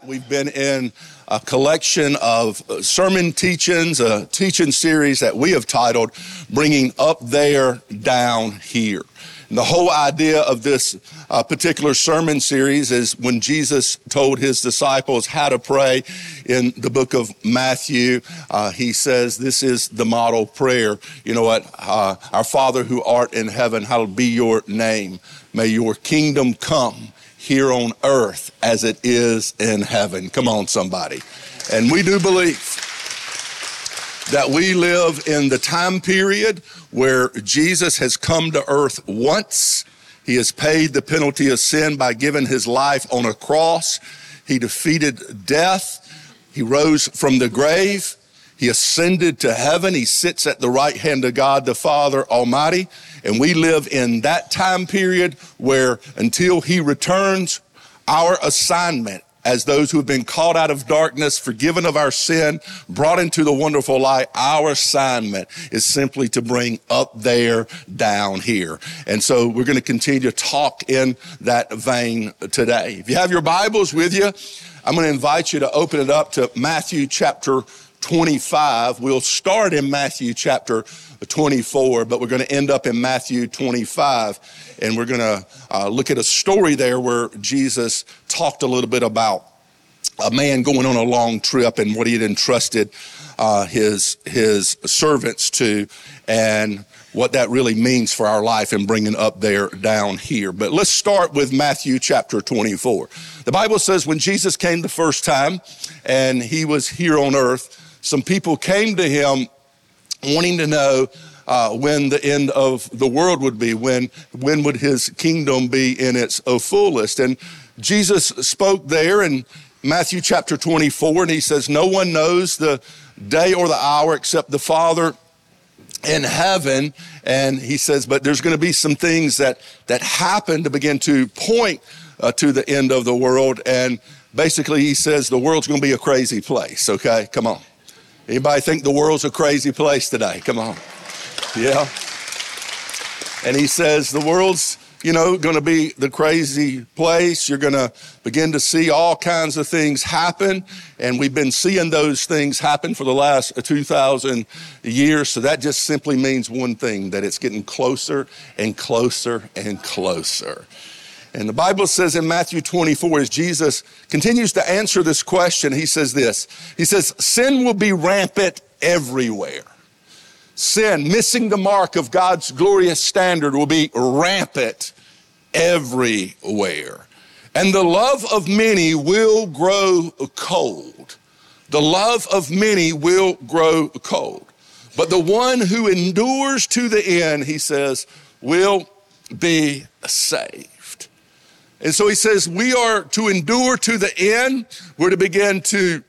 We've been in a collection of sermon teachings, a teaching series that we have titled Bringing Up There, Down Here. And the whole idea of this particular sermon series is when Jesus told his disciples how to pray in the book of Matthew, he says, this is the model prayer. You know what? Our Father who art in heaven, hallowed be your name. May your kingdom come here on earth as it is in heaven. Come on, somebody. And we do believe that we live in the time period where Jesus has come to earth once. He has paid the penalty of sin by giving his life on a cross. He defeated death. He rose from the grave. He ascended to heaven. He sits at the right hand of God, the Father Almighty. And we live in that time period where until he returns, our assignment as those who have been called out of darkness, forgiven of our sin, brought into the wonderful light, our assignment is simply to bring up there, down here. And so we're going to continue to talk in that vein today. If you have your Bibles with you, I'm going to invite you to open it up to Matthew chapter 25. We'll start in Matthew chapter 24, but we're going to end up in Matthew 25. And we're going to look at a story there where Jesus talked a little bit about a man going on a long trip and what he had entrusted his servants to, and what that really means for our life and bringing up there, down here. But let's start with Matthew chapter 24. The Bible says when Jesus came the first time and he was here on earth, some people came to him wanting to know when the end of the world would be, when would his kingdom be in its fullest. And Jesus spoke there in Matthew chapter 24, and he says, no one knows the day or the hour except the Father in heaven. And he says, but there's going to be some things that happen to begin to point to the end of the world. And basically he says the world's going to be a crazy place. Okay, come on. Anybody think the world's a crazy place today? Come on. Yeah. And he says the world's, going to be the crazy place. You're going to begin to see all kinds of things happen. And we've been seeing those things happen for the last 2,000 years. So that just simply means one thing, that it's getting closer and closer and closer. And the Bible says in Matthew 24, as Jesus continues to answer this question, he says this. He says, sin will be rampant everywhere. Sin, missing the mark of God's glorious standard, will be rampant everywhere. And the love of many will grow cold. The love of many will grow cold. But the one who endures to the end, he says, will be saved. And so he says we are to endure to the end. We're to begin to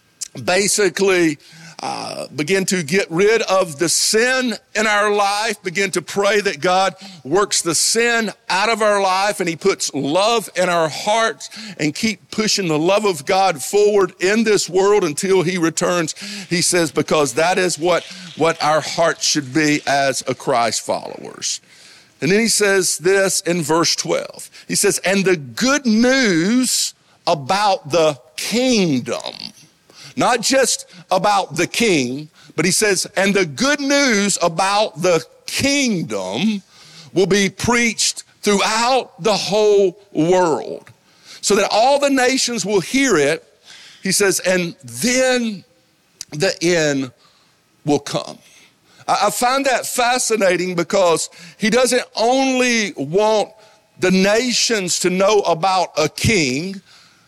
basically begin to get rid of the sin in our life, begin to pray that God works the sin out of our life and he puts love in our hearts, and keep pushing the love of God forward in this world until he returns. He says, because that is what our hearts should be as a Christ followers. And then he says this in verse 12. He says, and the good news about the kingdom, not just about the king, but he says, and the good news about the kingdom will be preached throughout the whole world, so that all the nations will hear it. He says, and then the end will come. I find that fascinating because he doesn't only want the nations to know about a king,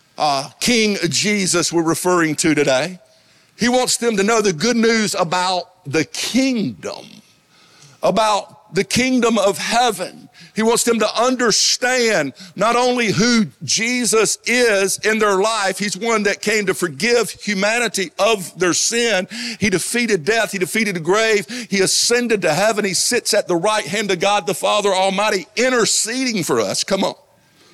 King Jesus we're referring to today. He wants them to know the good news about the kingdom, about the kingdom of heaven. He wants them to understand not only who Jesus is in their life. He's one that came to forgive humanity of their sin. He defeated death. He defeated the grave. He ascended to heaven. He sits at the right hand of God, the Father Almighty, interceding for us. Come on.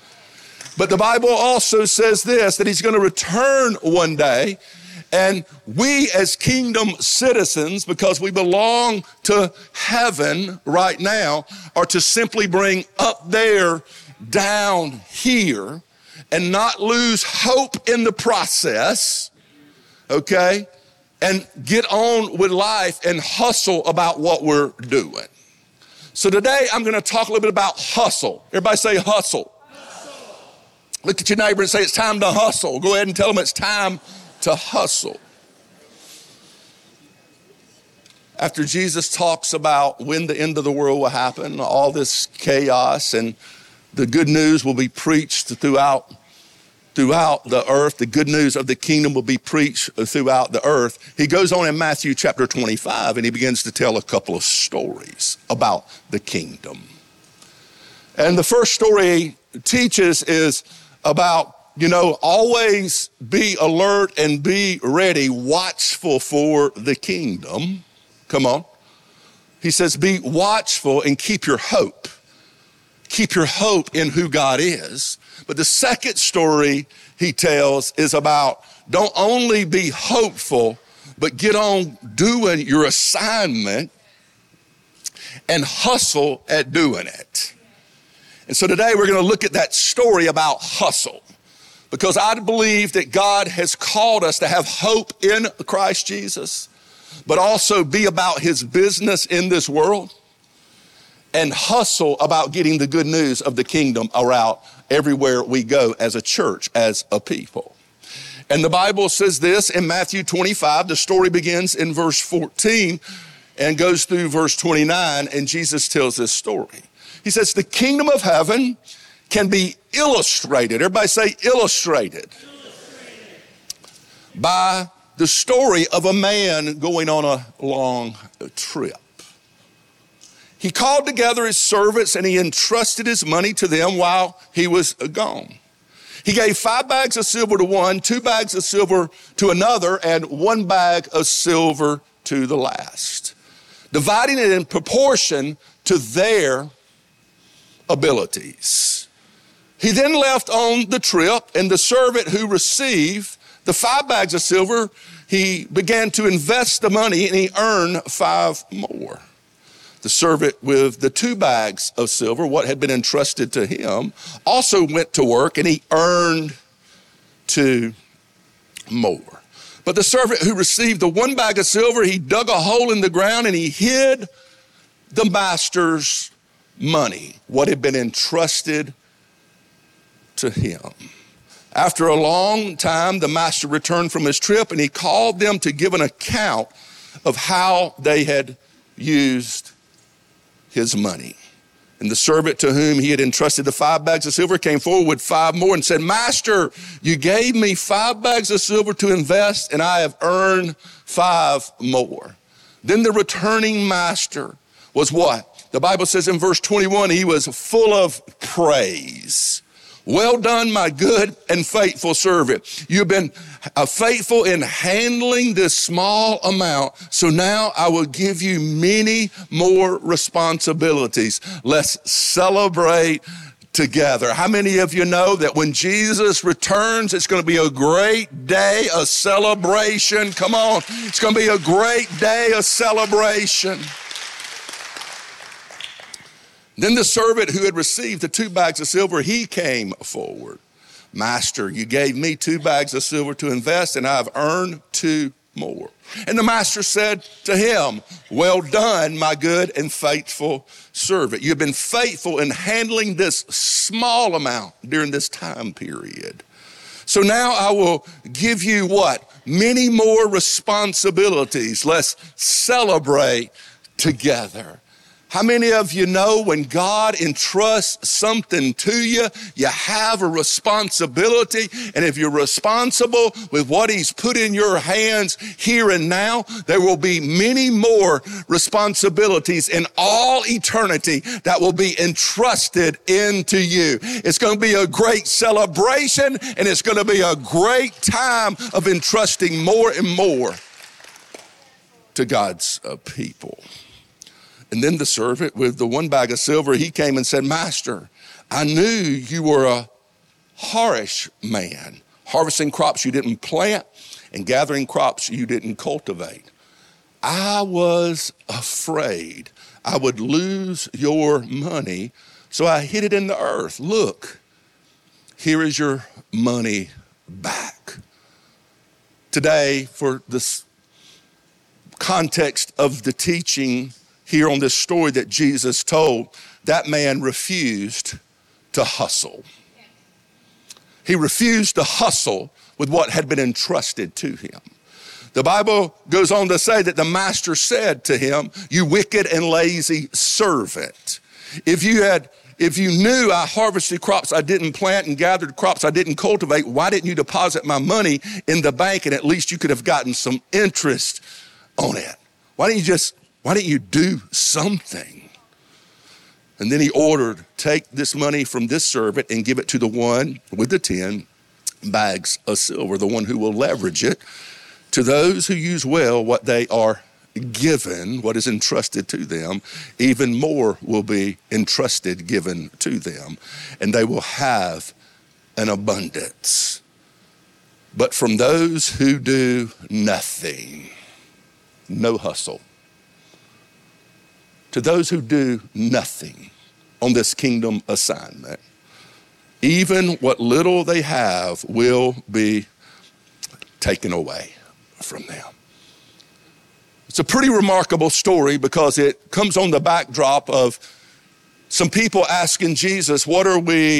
But the Bible also says this, that he's going to return one day. And we as kingdom citizens, because we belong to heaven right now, are to simply bring up there, down here. and not lose hope in the process, okay? And get on with life and hustle about what we're doing. So today I'm going to talk a little bit about hustle. Everybody say hustle. Look at your neighbor and say it's time to hustle. Go ahead and tell them it's time to hustle. After Jesus talks about when the end of the world will happen, all this chaos, and the good news will be preached throughout the earth, the good news of the kingdom will be preached throughout the earth. He goes on in Matthew chapter 25 and he begins to tell a couple of stories about the kingdom. And the first story he teaches is about, always be alert and be ready, watchful for the kingdom. Come on. He says, be watchful and keep your hope. Keep your hope in who God is. But the second story he tells is about don't only be hopeful, but get on doing your assignment and hustle at doing it. And so today we're going to look at that story about hustle, because I believe that God has called us to have hope in Christ Jesus, but also be about his business in this world and hustle about getting the good news of the kingdom around everywhere we go as a church, as a people. And the Bible says this in Matthew 25. The story begins in verse 14 and goes through verse 29, and Jesus tells this story. He says, the kingdom of heaven can be illustrated. Everybody say illustrated. By the story of a man going on a long trip. He called together his servants and he entrusted his money to them while he was gone. He gave 5 bags of silver to one, 2 bags of silver to another, and 1 bag of silver to the last, dividing it in proportion to their abilities. He then left on the trip, and the servant who received the 5 bags of silver, he began to invest the money and he earned 5 more. The servant with the 2 bags of silver, what had been entrusted to him, also went to work and he earned 2 more. But the servant who received the 1 bag of silver, he dug a hole in the ground and he hid the master's money, what had been entrusted to him. After a long time, the master returned from his trip and he called them to give an account of how they had used his money. And the servant to whom he had entrusted the 5 bags of silver came forward with 5 more and said, Master, you gave me 5 bags of silver to invest and I have earned 5 more. Then the returning master was what? The Bible says in verse 21, he was full of praise. Well done, my good and faithful servant. You've been faithful in handling this small amount, so now I will give you many more responsibilities. Let's celebrate together. How many of you know that when Jesus returns, it's going to be a great day of celebration? Come on, it's going to be a great day of celebration. Then the servant who had received the 2 bags of silver, he came forward. Master, you gave me 2 bags of silver to invest, and I've earned 2 more. And the master said to him, well done, my good and faithful servant. You've been faithful in handling this small amount during this time period. So now I will give you what? Many more responsibilities. Let's celebrate together. How many of you know when God entrusts something to you, you have a responsibility, and if you're responsible with what he's put in your hands here and now, there will be many more responsibilities in all eternity that will be entrusted into you. It's going to be a great celebration, and it's going to be a great time of entrusting more and more to God's people. And then the servant with the 1 bag of silver, he came and said, Master, I knew you were a harsh man, harvesting crops you didn't plant and gathering crops you didn't cultivate. I was afraid I would lose your money, so I hid it in the earth. Look, here is your money back. Today, for this context of the teaching here on this story that Jesus told, that man refused to hustle. He refused to hustle with what had been entrusted to him. The Bible goes on to say that the master said to him, "You wicked and lazy servant. If you knew I harvested crops I didn't plant and gathered crops I didn't cultivate, why didn't you deposit my money in the bank and at least you could have gotten some interest on it? Why didn't you do something?" And then he ordered, "Take this money from this servant and give it to the one with the 10 bags of silver, the one who will leverage it. To those who use well what they are given, what is entrusted to them, even more will be entrusted, given to them, and they will have an abundance. But from those who do nothing," no hustle, "to those who do nothing on this kingdom assignment, even what little they have will be taken away from them." It's a pretty remarkable story because it comes on the backdrop of some people asking Jesus, when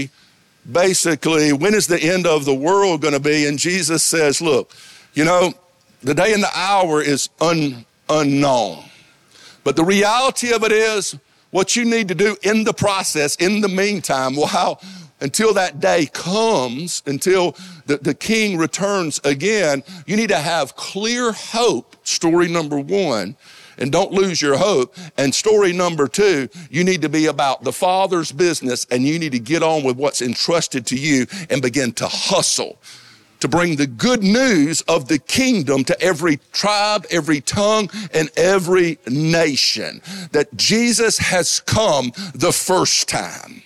is the end of the world going to be? And Jesus says, look, the day and the hour is unknown. But the reality of it is, what you need to do in the process, in the meantime, until that day comes, until the king returns again, you need to have clear hope, story number one, and don't lose your hope. And story number two, you need to be about the Father's business, and you need to get on with what's entrusted to you and begin to hustle to bring the good news of the kingdom to every tribe, every tongue, and every nation. That Jesus has come the first time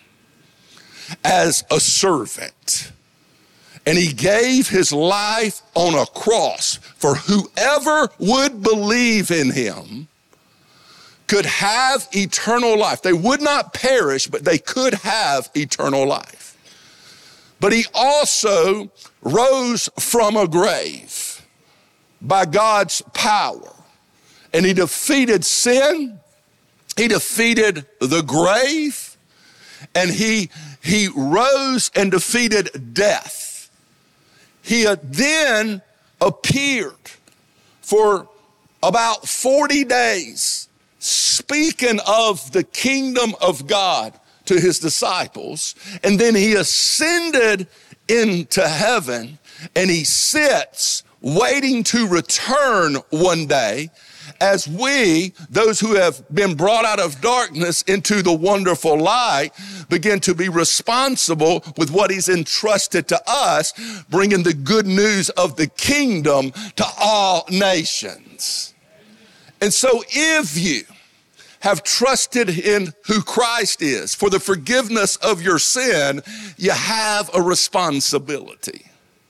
as a servant, and he gave his life on a cross for whoever would believe in him could have eternal life. They would not perish, but they could have eternal life. But he also rose from a grave by God's power, and he defeated sin, he defeated the grave, and he rose and defeated death. He then appeared for about 40 days, speaking of the kingdom of God to his disciples, and then he ascended into heaven, and he sits waiting to return one day as we, those who have been brought out of darkness into the wonderful light, begin to be responsible with what he's entrusted to us, bringing the good news of the kingdom to all nations. And so if you have trusted in who Christ is for the forgiveness of your sin, you have a responsibility.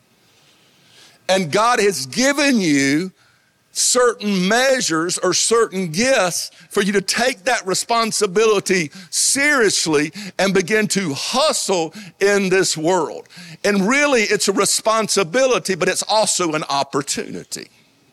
And God has given you certain measures or certain gifts for you to take that responsibility seriously and begin to hustle in this world. And really, it's a responsibility, but it's also an opportunity.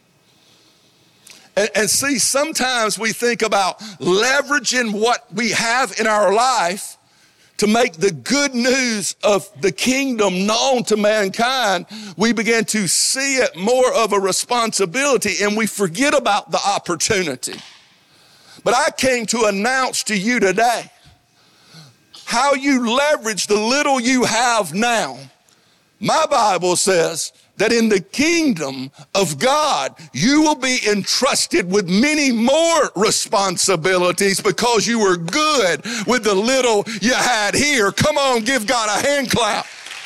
And see, sometimes we think about leveraging what we have in our life to make the good news of the kingdom known to mankind. We begin to see it more of a responsibility, and we forget about the opportunity. But I came to announce to you today how you leverage the little you have now. My Bible says that in the kingdom of God, you will be entrusted with many more responsibilities because you were good with the little you had here. Come on, give God a hand clap.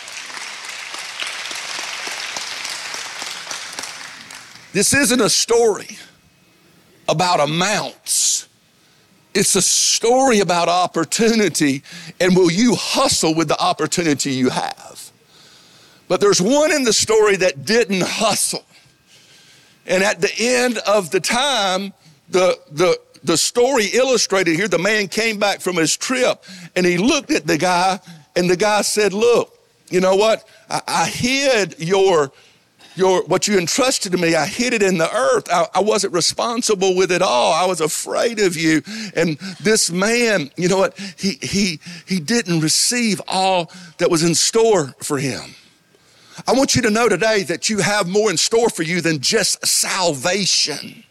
This isn't a story about amounts. It's a story about opportunity, and will you hustle with the opportunity you have? But there's one in the story that didn't hustle. And at the end of the time, the story illustrated here, the man came back from his trip and he looked at the guy, and the guy said, look, you know what? I hid what you entrusted to me. I hid it in the earth. I wasn't responsible with it all. I was afraid of you. And this man, you know what? He didn't receive all that was in store for him. I want you to know today that you have more in store for you than just salvation.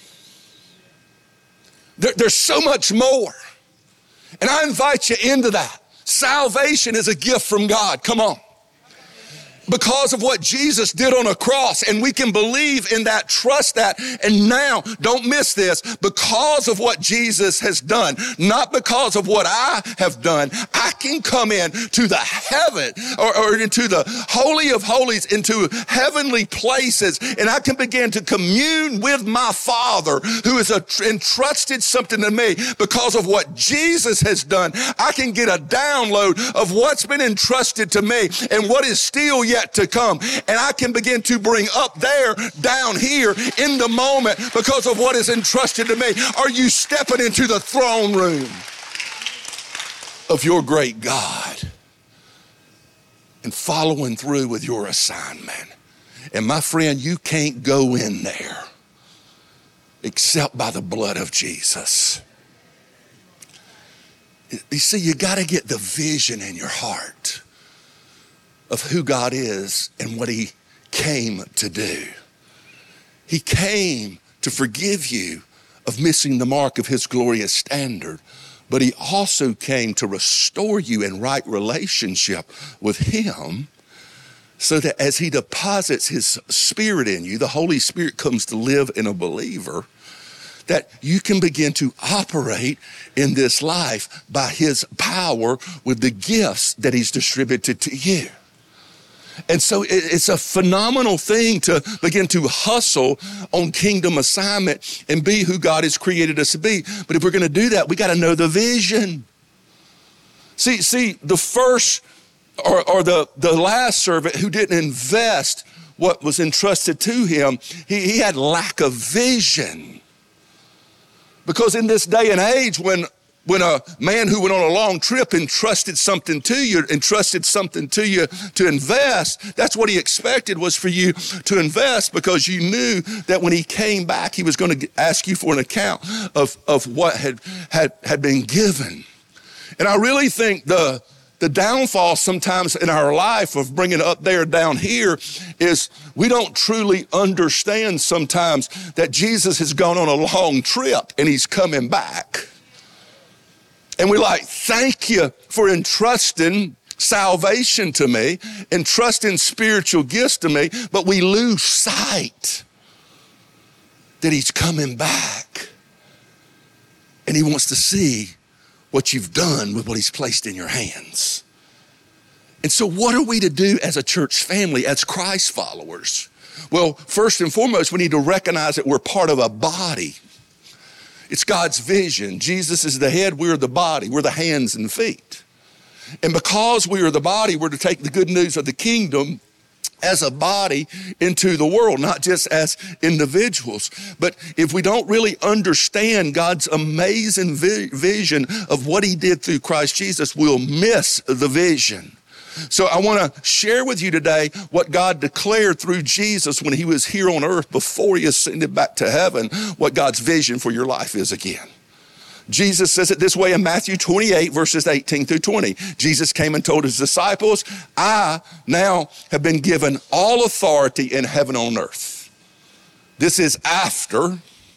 There's so much more. And I invite you into that. Salvation is a gift from God. Come on. Because of what Jesus did on a cross, and we can believe in that, trust that, and now, don't miss this, because of what Jesus has done, not because of what I have done, I can come in to the heaven, or into the Holy of Holies, into heavenly places, and I can begin to commune with my Father who has entrusted something to me. Because of what Jesus has done, I can get a download of what's been entrusted to me and what is still yet to come. And I can begin to bring up there, down here, in the moment because of what is entrusted to me. Are you stepping into the throne room of your great God and following through with your assignment? And my friend, you can't go in there except by the blood of Jesus. You see, you got to get the vision in your heart of who God is and what he came to do. He came to forgive you of missing the mark of his glorious standard, but he also came to restore you in right relationship with him, so that as he deposits his Spirit in you, the Holy Spirit comes to live in a believer, that you can begin to operate in this life by his power with the gifts that he's distributed to you. And so it's a phenomenal thing to begin to hustle on kingdom assignment and be who God has created us to be. But if we're going to do that, we got to know the vision. See, the first or the last servant who didn't invest what was entrusted to him, he had lack of vision. Because in this day and age, when a man who went on a long trip entrusted something to you to invest, that's what he expected, was for you to invest, because you knew that when he came back, he was going to ask you for an account of what had been given. And I really think the downfall sometimes in our life of bringing it up there, down here, is we don't truly understand sometimes that Jesus has gone on a long trip and he's coming back. And we're like, thank you for entrusting salvation to me, entrusting spiritual gifts to me, but we lose sight that he's coming back. And he wants to see what you've done with what he's placed in your hands. And so what are we to do as a church family, as Christ followers? Well, first and foremost, we need to recognize that we're part of a body. It's God's vision. Jesus is the head, we're the body, we're the hands and feet. And because we are the body, we're to take the good news of the kingdom as a body into the world, not just as individuals. But if we don't really understand God's amazing vision of what he did through Christ Jesus, we'll miss the vision. So I want to share with you today what God declared through Jesus when he was here on earth before he ascended back to heaven, what God's vision for your life is again. Jesus says it this way in Matthew 28, verses 18 through 20. Jesus came and told his disciples, I now have been given all authority in heaven and on earth. This is after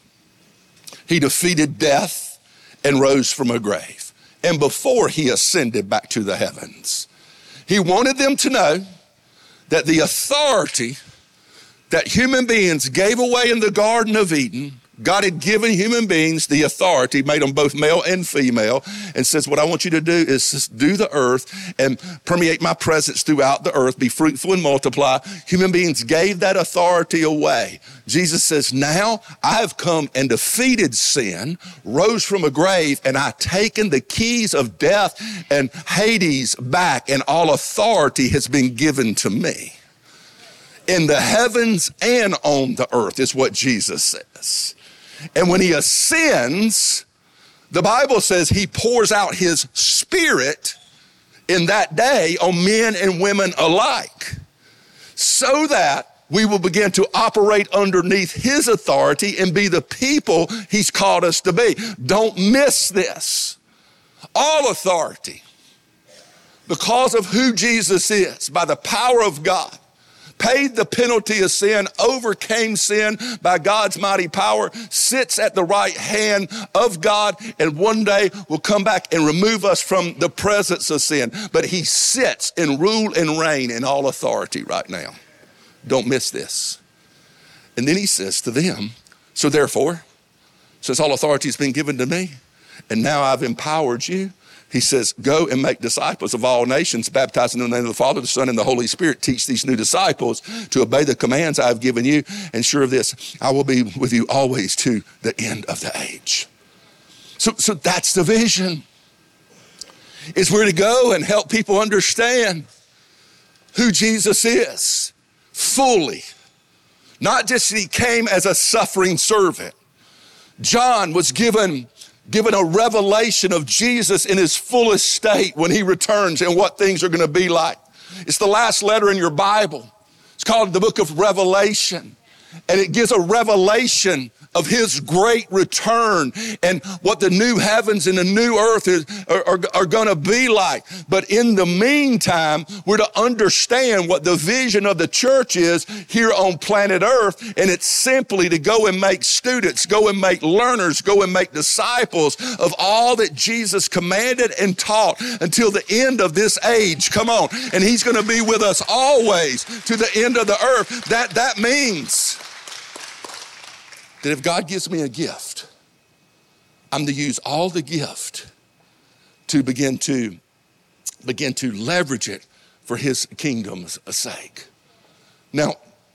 he defeated death and rose from a grave, and before he ascended back to the heavens. He wanted them to know that the authority that human beings gave away in the Garden of Eden, God had given human beings the authority, made them both male and female, and says, what I want you to do is just do the earth and permeate my presence throughout the earth, be fruitful and multiply. Human beings gave that authority away. Jesus says, now I have come and defeated sin, rose from a grave, and I've taken the keys of death and Hades back, and all authority has been given to me. In the heavens and on the earth is what Jesus says. And when he ascends, the Bible says he pours out his Spirit in that day on men and women alike, so that we will begin to operate underneath his authority and be the people he's called us to be. Don't miss this. All authority, because of who Jesus is, by the power of God, paid the penalty of sin, overcame sin by God's mighty power, sits at the right hand of God, and one day will come back and remove us from the presence of sin. But he sits and rule and reign in all authority right now. Don't miss this. And then he says to them, so therefore, since all authority has been given to me, and now I've empowered you, he says, go and make disciples of all nations, baptizing in the name of the Father, the Son, and the Holy Spirit. Teach these new disciples to obey the commands I have given you. And sure of this, I will be with you always to the end of the age. So that's the vision. Is we're to go and help people understand who Jesus is fully. Not just that he came as a suffering servant. John was given a revelation of Jesus in his fullest state when he returns and what things are going to be like. It's the last letter in your Bible. It's called the book of Revelation. And it gives a revelation of his great return and what the new heavens and the new earth are going to be like. But in the meantime, we're to understand what the vision of the church is here on planet earth. And it's simply to go and make students, go and make learners, go and make disciples of all that Jesus commanded and taught until the end of this age. Come on. And he's going to be with us always to the end of the earth. That means that if God gives me a gift, I'm to use all the gift to begin to leverage it for his kingdom's sake. Now,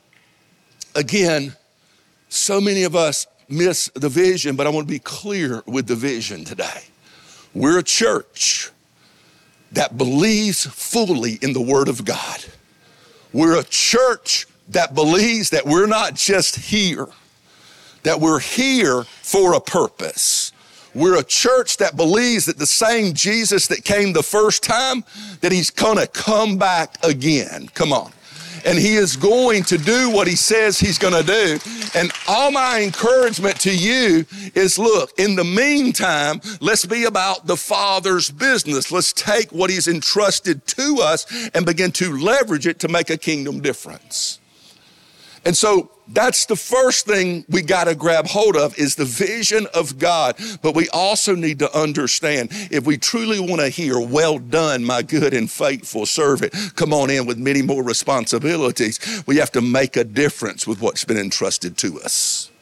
again, so many of us miss the vision, but I want to be clear with the vision today. We're a church that believes fully in the Word of God. We're a church that believes that we're not just here, that we're here for a purpose. We're a church that believes that the same Jesus that came the first time, that he's gonna come back again. Come on. And he is going to do what he says he's gonna do. And all my encouragement to you is, look, in the meantime, let's be about the Father's business. Let's take what he's entrusted to us and begin to leverage it to make a kingdom difference. And so that's the first thing we got to grab hold of is the vision of God. But we also need to understand, if we truly want to hear, well done, my good and faithful servant, come on in with many more responsibilities, we have to make a difference with what's been entrusted to us.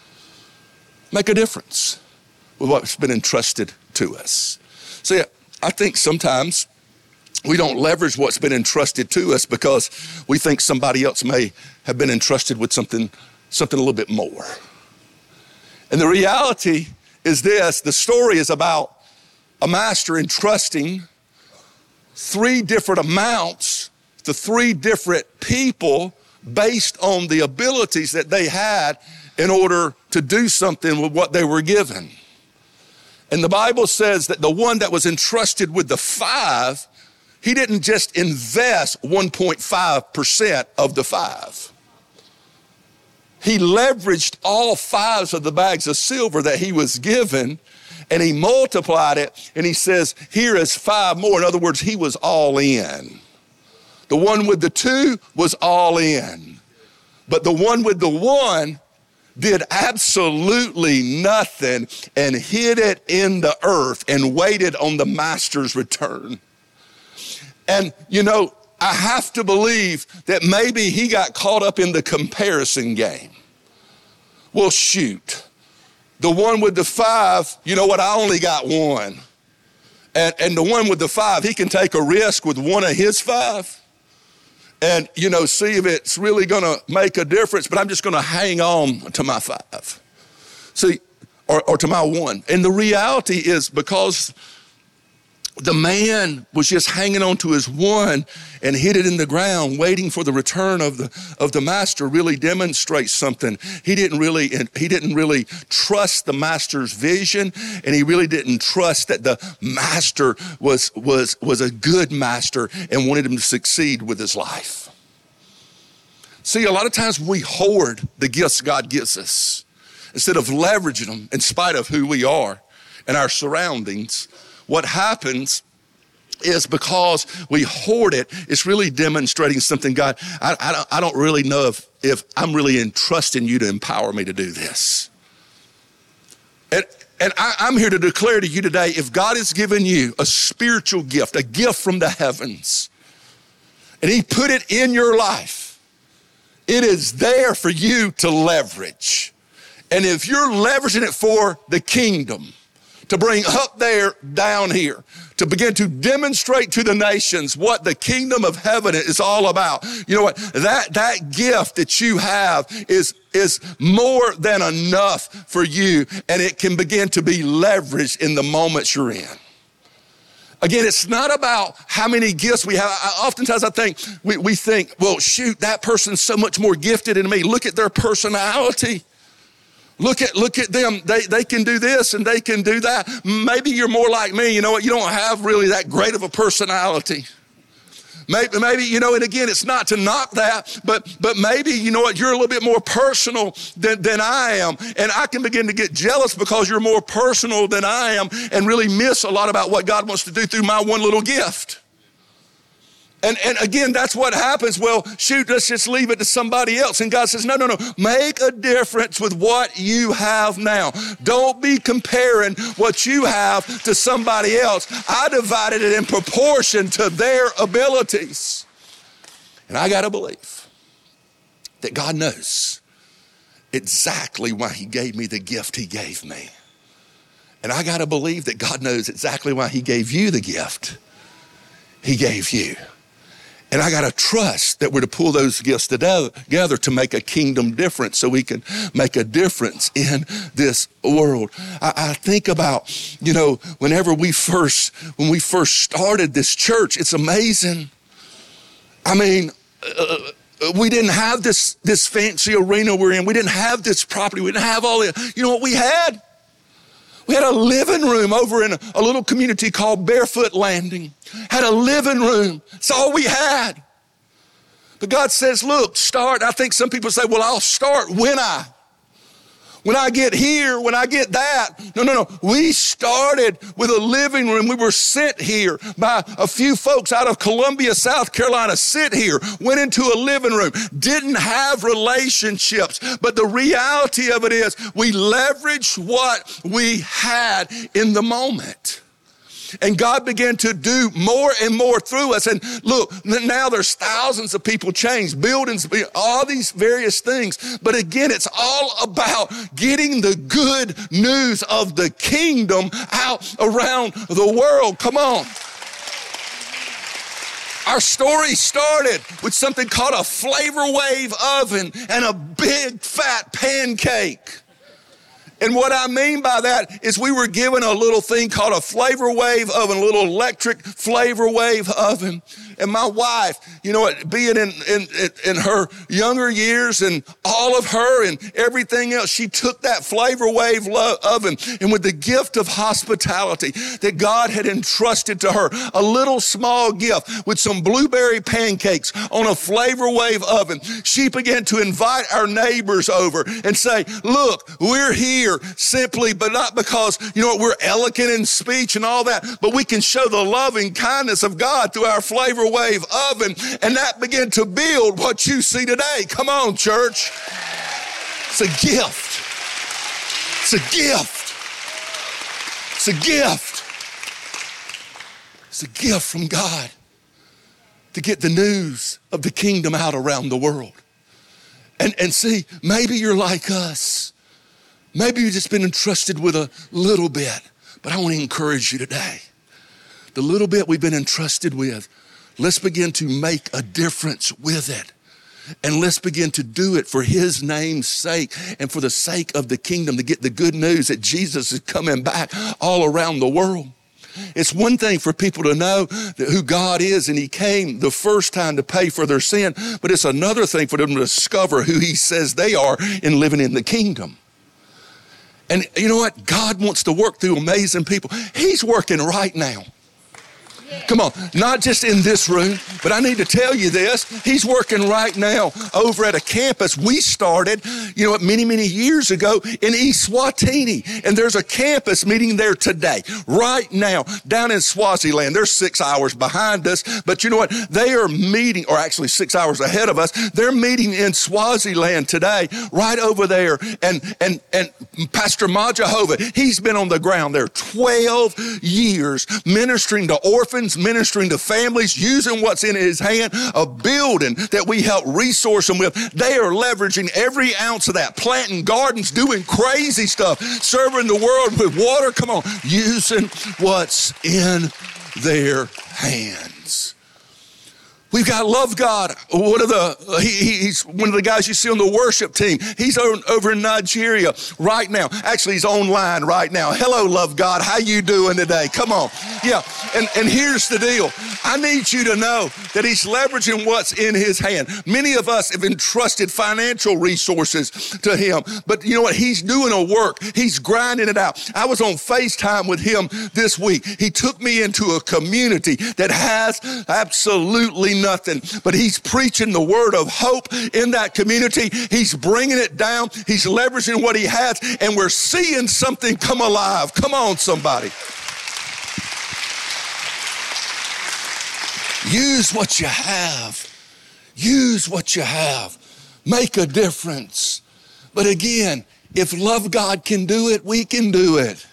Make a difference with what's been entrusted to us. See, I think sometimes we don't leverage what's been entrusted to us because we think somebody else may have been entrusted with something a little bit more. And the reality is this: the story is about a master entrusting 3 different amounts to 3 different people based on the abilities that they had in order to do something with what they were given. And the Bible says that the one that was entrusted with the 5, he didn't just invest 1.5% of the 5. He leveraged all 5 of the bags of silver that he was given, and he multiplied it, and he says, here is 5 more. In other words, he was all in. The one with the 2 was all in. But the one with the 1 did absolutely nothing and hid it in the earth and waited on the master's return. And, you know, I have to believe that maybe he got caught up in the comparison game. Well, shoot, the one with the 5, you know what, I only got 1. And the one with the 5, he can take a risk with one of his 5 and, you know, see if it's really going to make a difference, but I'm just going to hang on to my 5. See, or to my 1. And the reality is, because the man was just hanging on to his one and hid it in the ground, waiting for the return of the master, really demonstrates something. He didn't really trust the master's vision, and he really didn't trust that the master was a good master and wanted him to succeed with his life. See, a lot of times we hoard the gifts God gives us instead of leveraging them in spite of who we are and our surroundings. What happens is because we hoard it, it's really demonstrating something. God, I don't really know if I'm really entrusting you to empower me to do this. And I'm here to declare to you today, if God has given you a spiritual gift, a gift from the heavens, and he put it in your life, it is there for you to leverage. And if you're leveraging it for the kingdom, to bring up there, down here, to begin to demonstrate to the nations what the kingdom of heaven is all about. You know what? That gift that you have is more than enough for you, and it can begin to be leveraged in the moments you're in. Again, it's not about how many gifts we have. Oftentimes I think, we think, well, shoot, that person's so much more gifted than me. Look at their personality. Look at them. They can do this and they can do that. Maybe you're more like me. You know what? You don't have really that great of a personality. Maybe, you know, and again, it's not to knock that, but maybe, you know what, you're a little bit more personal than I am. And I can begin to get jealous because you're more personal than I am and really miss a lot about what God wants to do through my one little gift. And again, that's what happens. Well, shoot, let's just leave it to somebody else. And God says, no. Make a difference with what you have now. Don't be comparing what you have to somebody else. I divided it in proportion to their abilities. And I got to believe that God knows exactly why he gave me the gift he gave me. And I got to believe that God knows exactly why he gave you the gift he gave you. And I got to trust that we're to pull those gifts together to make a kingdom difference so we can make a difference in this world. I think about, you know, when we first started this church, it's amazing. I mean, we didn't have this fancy arena we're in. We didn't have this property. We didn't have all that. You know what we had? We had a living room over in a little community called Barefoot Landing. Had a living room. That's all we had. But God says, look, start. I think some people say, well, I'll start when I get here, when I get that. No. We started with a living room. We were sent here by a few folks out of Columbia, South Carolina, sent here, went into a living room, didn't have relationships. But the reality of it is we leveraged what we had in the moment. And God began to do more and more through us. And look, now there's thousands of people changed, buildings, all these various things. But again, it's all about getting the good news of the kingdom out around the world. Come on. Our story started with something called a Flavor Wave oven and a big fat pancake. And what I mean by that is we were given a little thing called a Flavor Wave oven, a little electric Flavor Wave oven. And my wife, you know, being in her younger years and all of her and everything else, she took that Flavor Wave oven and with the gift of hospitality that God had entrusted to her, a little small gift with some blueberry pancakes on a Flavor Wave oven, she began to invite our neighbors over and say, look, we're here simply, but not because, you know, we're eloquent in speech and all that, but we can show the loving kindness of God through our Flavor Wave oven, and that began to build what you see today. Come on, church. It's a gift. It's a gift. It's a gift. It's a gift from God to get the news of the kingdom out around the world. And see, maybe you're like us. Maybe you've just been entrusted with a little bit, but I want to encourage you today. The little bit we've been entrusted with, let's begin to make a difference with it. And let's begin to do it for his name's sake and for the sake of the kingdom to get the good news that Jesus is coming back all around the world. It's one thing for people to know who God is and he came the first time to pay for their sin, but it's another thing for them to discover who he says they are in living in the kingdom. And you know what? God wants to work through amazing people. He's working right now. Come on, not just in this room, but I need to tell you this. He's working right now over at a campus we started, many, many years ago in East Swatini. And there's a campus meeting there today, right now, down in Swaziland. They're 6 hours behind us, but you know what? They are meeting, or actually 6 hours ahead of us. They're meeting in Swaziland today, right over there. And Pastor Majahova, he's been on the ground there 12 years ministering to orphans, ministering to families, using what's in his hand, a building that we help resource them with. They are leveraging every ounce of that, planting gardens, doing crazy stuff, serving the world with water. Come on, using what's in their hands. We've got Love God. He's one of the guys you see on the worship team. He's over in Nigeria right now. Actually, he's online right now. Hello, Love God. How you doing today? Come on. Yeah. And here's the deal. I need you to know that he's leveraging what's in his hand. Many of us have entrusted financial resources to him. But you know what? He's doing a work. He's grinding it out. I was on FaceTime with him this week. He took me into a community that has absolutely nothing, but he's preaching the word of hope in that community. He's bringing it down. He's leveraging what he has, and we're seeing something come alive. Come on, somebody. Use what you have. Use what you have. Make a difference. But again, if Love God can do it, we can do it.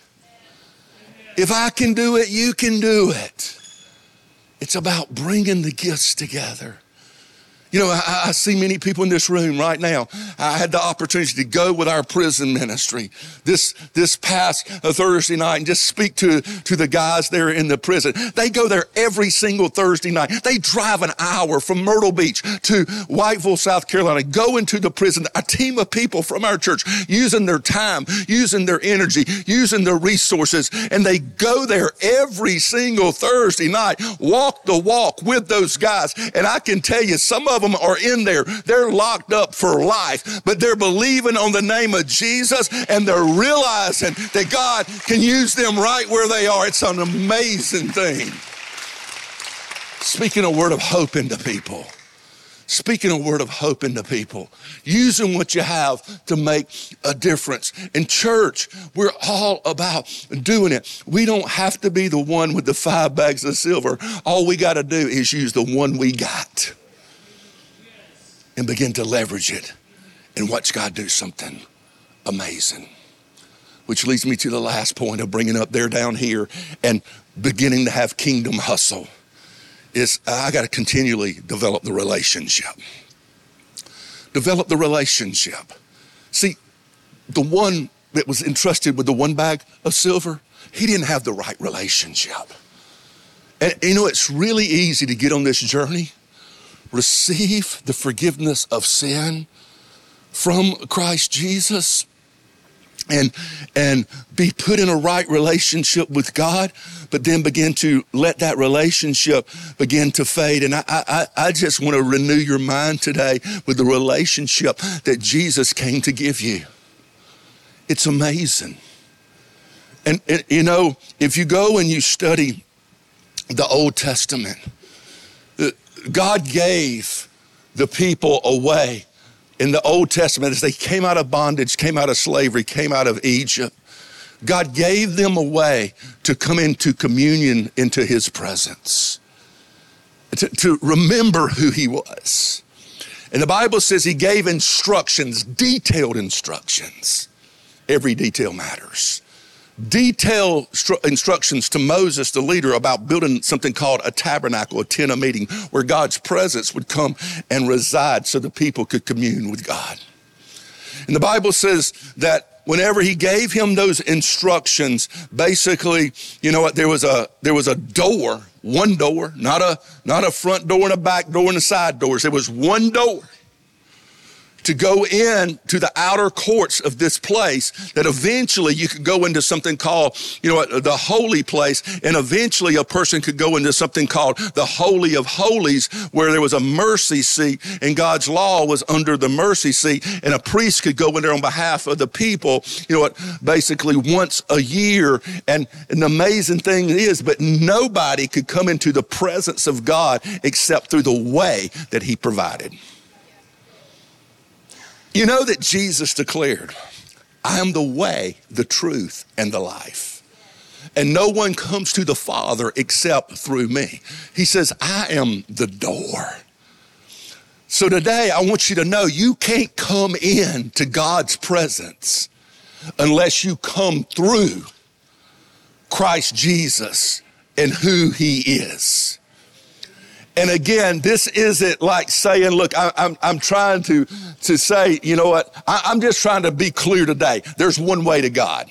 If I can do it, you can do it. It's about bringing the gifts together. I see many people in this room right now. I had the opportunity to go with our prison ministry this past Thursday night and just speak to the guys there in the prison. They go there every single Thursday night. They drive an hour from Myrtle Beach to Whiteville, South Carolina, go into the prison. A team of people from our church using their time, using their energy, using their resources, and they go there every single Thursday night, walk the walk with those guys. And I can tell you, some of them are in there. They're locked up for life, but they're believing on the name of Jesus, and they're realizing that God can use them right where they are. It's an amazing thing. Speaking a word of hope into people. Speaking a word of hope into people. Using what you have to make a difference. In church, we're all about doing it. We don't have to be the one with the 5 bags of silver. All we got to do is use the one we got and begin to leverage it and watch God do something amazing. Which leads me to the last point of bringing up there down here and beginning to have kingdom hustle is I got to continually develop the relationship. Develop the relationship. See, the one that was entrusted with the 1 bag of silver, he didn't have the right relationship. And it's really easy to get on this journey, receive the forgiveness of sin from Christ Jesus, and be put in a right relationship with God, but then begin to let that relationship begin to fade. And I just want to renew your mind today with the relationship that Jesus came to give you. It's amazing. And if you go and you study the Old Testament, God gave the people away in the Old Testament as they came out of bondage, came out of slavery, came out of Egypt. God gave them a way to come into communion, into his presence, to remember who he was. And the Bible says he gave instructions, detailed instructions. Every detail matters. Detailed instructions to Moses, the leader, about building something called a tabernacle, a tent of meeting, where God's presence would come and reside so the people could commune with God. And the Bible says that whenever he gave him those instructions, basically, there was a door, one door, not a front door and a back door and a side doors. There was one door. to go in to the outer courts of this place, that eventually you could go into something called, the holy place, and eventually a person could go into something called the Holy of Holies, where there was a mercy seat, and God's law was under the mercy seat, and a priest could go in there on behalf of the people, basically once a year. And the amazing thing is, but nobody could come into the presence of God except through the way that he provided. You know that Jesus declared, I am the way, the truth, and the life. And no one comes to the Father except through me. He says, I am the door. So today, I want you to know you can't come in to God's presence unless you come through Christ Jesus and who he is. And again, this isn't like saying, look, I'm trying to say, you know what? I'm just trying to be clear today. There's one way to God.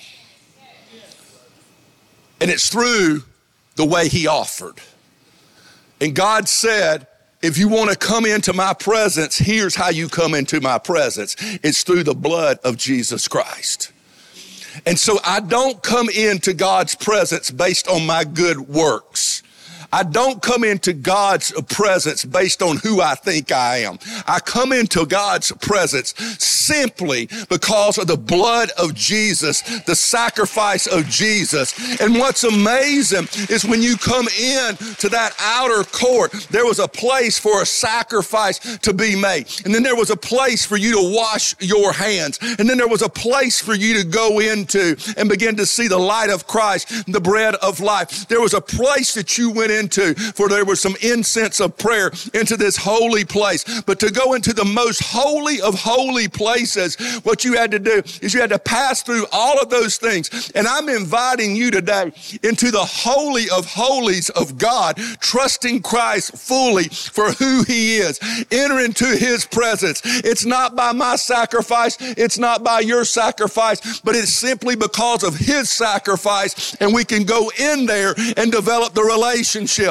And it's through the way he offered. And God said, if you want to come into my presence, here's how you come into my presence. It's through the blood of Jesus Christ. And so I don't come into God's presence based on my good works. I don't come into God's presence based on who I think I am. I come into God's presence simply because of the blood of Jesus, the sacrifice of Jesus. And what's amazing is when you come in to that outer court, there was a place for a sacrifice to be made. And then there was a place for you to wash your hands. And then there was a place for you to go into and begin to see the light of Christ, the bread of life. There was a place that you went into, for there was some incense of prayer into this holy place. But to go into the most holy of holy places, what you had to do is you had to pass through all of those things. And I'm inviting you today into the holy of holies of God, trusting Christ fully for who he is. Enter into his presence. It's not by my sacrifice. It's not by your sacrifice, but it's simply because of his sacrifice. And we can go in there and develop the relationship.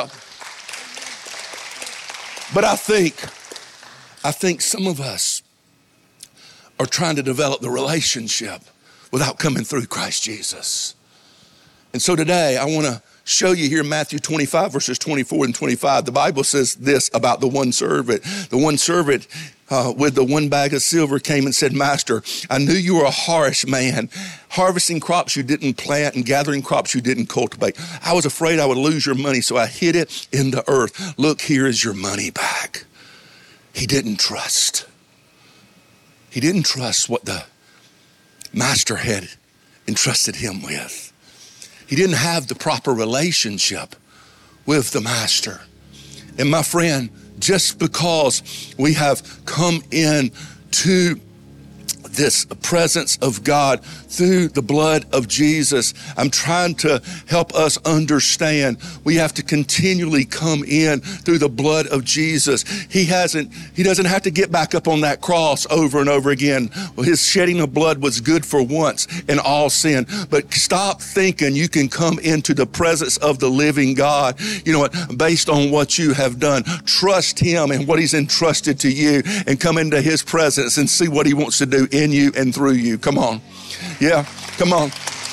But I think some of us are trying to develop the relationship without coming through Christ Jesus. And so today I want to show you here in Matthew 25, verses 24 and 25. The Bible says this about the one servant. The one servant with the one bag of silver came and said, Master, I knew you were a harsh man, harvesting crops you didn't plant and gathering crops you didn't cultivate. I was afraid I would lose your money, so I hid it in the earth. Look, here is your money back. He didn't trust. He didn't trust what the master had entrusted him with. He didn't have the proper relationship with the master. And my friend, just because we have come in to this presence of God through the blood of Jesus, I'm trying to help us understand we have to continually come in through the blood of Jesus. He doesn't have to get back up on that cross over and over again. His shedding of blood was good for once and all sin. But stop thinking you can come into the presence of the living God, based on what you have done. Trust him and what he's entrusted to you, and come into his presence and see what he wants to do in you and through you. Come on. Yeah, come on.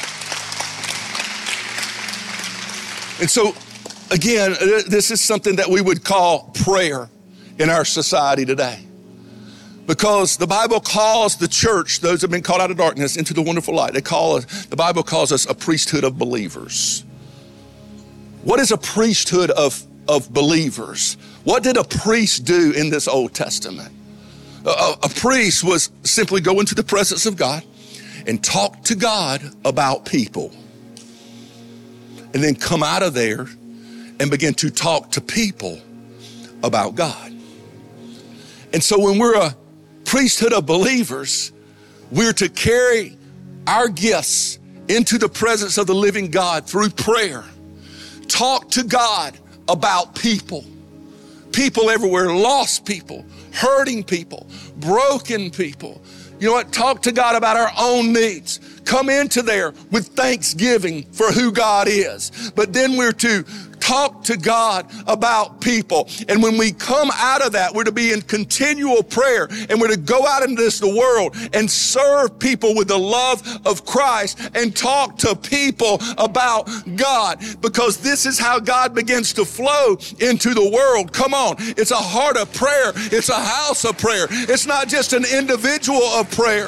And so, again, this is something that we would call prayer in our society today. Because the Bible calls the church, those who have been called out of darkness into the wonderful light, the Bible calls us a priesthood of believers. What is a priesthood of believers? What did a priest do in this Old Testament? A priest was simply go into the presence of God and talk to God about people, and then come out of there and begin to talk to people about God. And so when we're a priesthood of believers, we're to carry our gifts into the presence of the living God through prayer. Talk to God about people everywhere, lost people, hurting people, broken people. You know what? Talk to God about our own needs. Come into there with thanksgiving for who God is. But then we're to talk to God about people. And when we come out of that, we're to be in continual prayer, and we're to go out into the world and serve people with the love of Christ and talk to people about God, because this is how God begins to flow into the world. Come on. It's a heart of prayer. It's a house of prayer. It's not just an individual of prayer.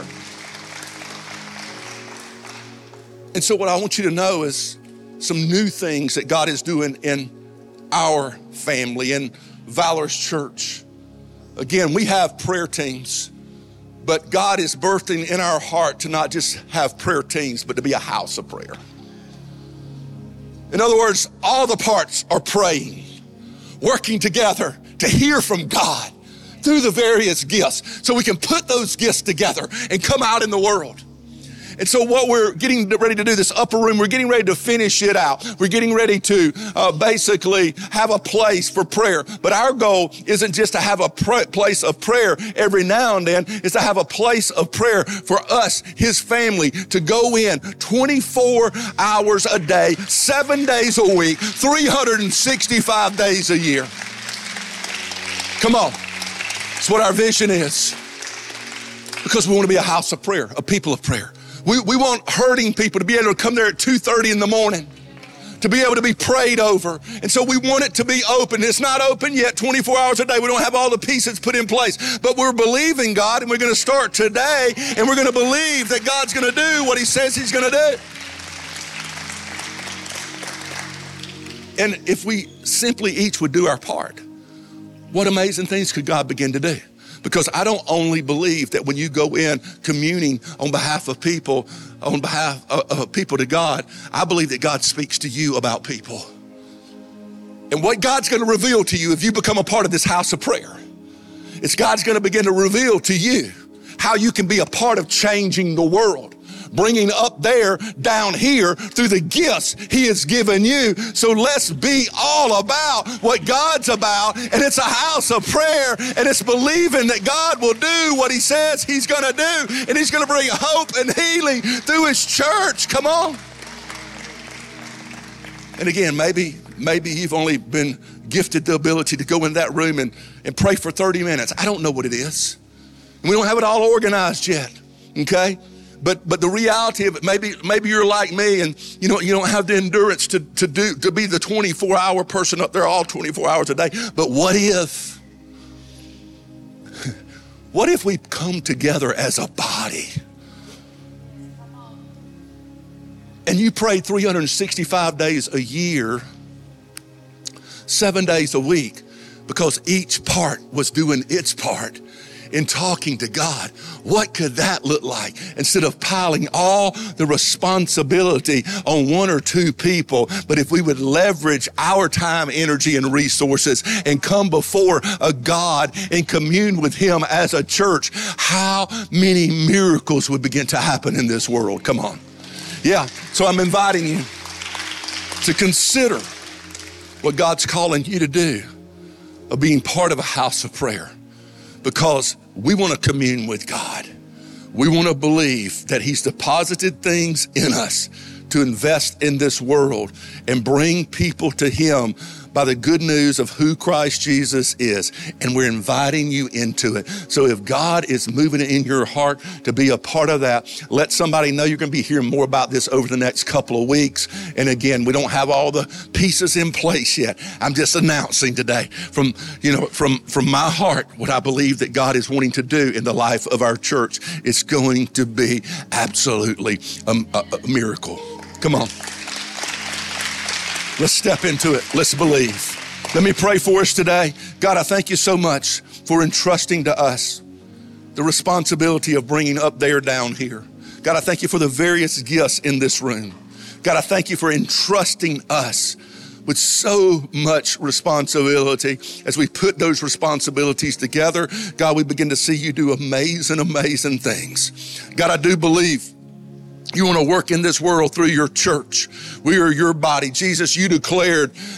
And so what I want you to know is some new things that God is doing in our family, in Valor's church. Again, we have prayer teams, but God is birthing in our heart to not just have prayer teams, but to be a house of prayer. In other words, all the parts are praying, working together to hear from God through the various gifts, so we can put those gifts together and come out in the world. And so what we're getting ready to do, this upper room, we're getting ready to finish it out. We're getting ready to basically have a place for prayer. But our goal isn't just to have a place of prayer every now and then. It's to have a place of prayer for us, his family, to go in 24 hours a day, 7 days a week, 365 days a year. Come on. That's what our vision is. Because we want to be a house of prayer, a people of prayer. We want hurting people to be able to come there at 2:30 in the morning, to be able to be prayed over. And so we want it to be open. It's not open yet 24 hours a day. We don't have all the pieces put in place. But we're believing God, and we're going to start today, and we're going to believe that God's going to do what he says he's going to do. And if we simply each would do our part, what amazing things could God begin to do? Because I don't only believe that when you go in communing on behalf of people to God, I believe that God speaks to you about people. And what God's going to reveal to you if you become a part of this house of prayer, it's God's going to begin to reveal to you how you can be a part of changing the world, bringing up there, down here through the gifts he has given you. So let's be all about what God's about. And it's a house of prayer, and it's believing that God will do what he says he's going to do. And he's going to bring hope and healing through his church. Come on. And again, maybe you've only been gifted the ability to go in that room and pray for 30 minutes. I don't know what it is. And we don't have it all organized yet. Okay? But the reality of it, maybe you're like me, and you don't have the endurance to be the 24-hour person up there all 24 hours a day. But what if we come together as a body and you pray 365 days a year, 7 days a week, because each part was doing its part in talking to God? What could that look like? Instead of piling all the responsibility on one or two people, but if we would leverage our time, energy, and resources and come before a God and commune with him as a church, how many miracles would begin to happen in this world? Come on. Yeah, so I'm inviting you to consider what God's calling you to do of being part of a house of prayer. Because we want to commune with God. We want to believe that he's deposited things in us to invest in this world and bring people to him by the good news of who Christ Jesus is. And we're inviting you into it. So if God is moving it in your heart to be a part of that, let somebody know. You're going to be hearing more about this over the next couple of weeks. And again, we don't have all the pieces in place yet. I'm just announcing today from my heart what I believe that God is wanting to do in the life of our church. It's going to be absolutely a miracle. Come on. Let's step into it. Let's believe. Let me pray for us today. God, I thank you so much for entrusting to us the responsibility of bringing up there, down here. God, I thank you for the various gifts in this room. God, I thank you for entrusting us with so much responsibility. As we put those responsibilities together, God, we begin to see you do amazing, amazing things. God, I do believe you want to work in this world through your church. We are your body. Jesus, you declared that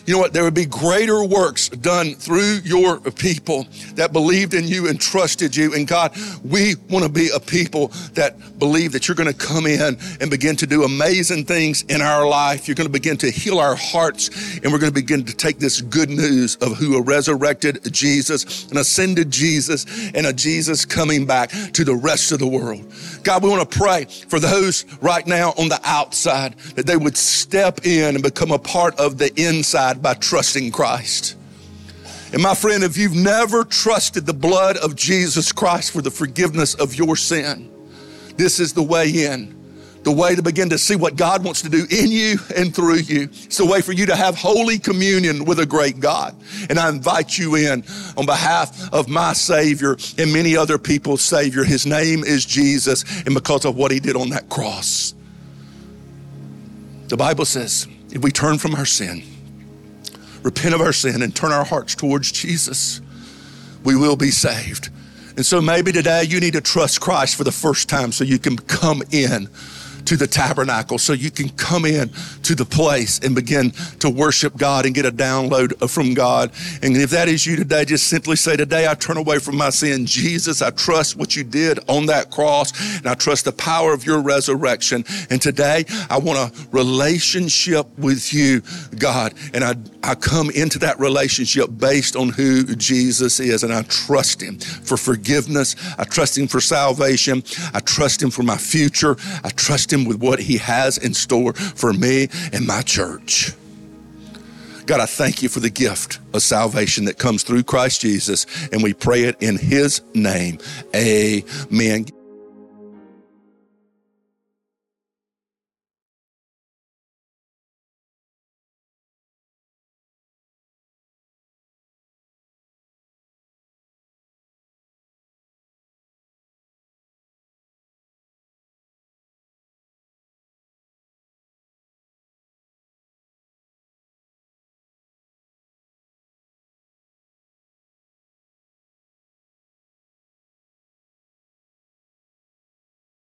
You know what? There would be greater works done through your people that believed in you and trusted you. And God, we want to be a people that believe that you're going to come in and begin to do amazing things in our life. You're going to begin to heal our hearts, and we're going to begin to take this good news of who a resurrected Jesus, an ascended Jesus, and a Jesus coming back to the rest of the world. God, we want to pray for those right now on the outside that they would step in and become a part of the inside by trusting Christ. And my friend, if you've never trusted the blood of Jesus Christ for the forgiveness of your sin, this is the way in, the way to begin to see what God wants to do in you and through you. It's the way for you to have holy communion with a great God. And I invite you in on behalf of my Savior and many other people's Savior. His name is Jesus, and because of what he did on that cross. The Bible says, if we turn from our sin, repent of our sin, and turn our hearts towards Jesus, we will be saved. And so maybe today you need to trust Christ for the first time so you can come in to the tabernacle, so you can come in to the place and begin to worship God and get a download from God. And if that is you today, just simply say, today I turn away from my sin. Jesus, I trust what you did on that cross, and I trust the power of your resurrection. And today I want a relationship with you, God. And I come into that relationship based on who Jesus is, and I trust him for forgiveness. I trust him for salvation. I trust him for my future. I trust him with what he has in store for me and my church. God, I thank you for the gift of salvation that comes through Christ Jesus, and we pray it in his name. Amen.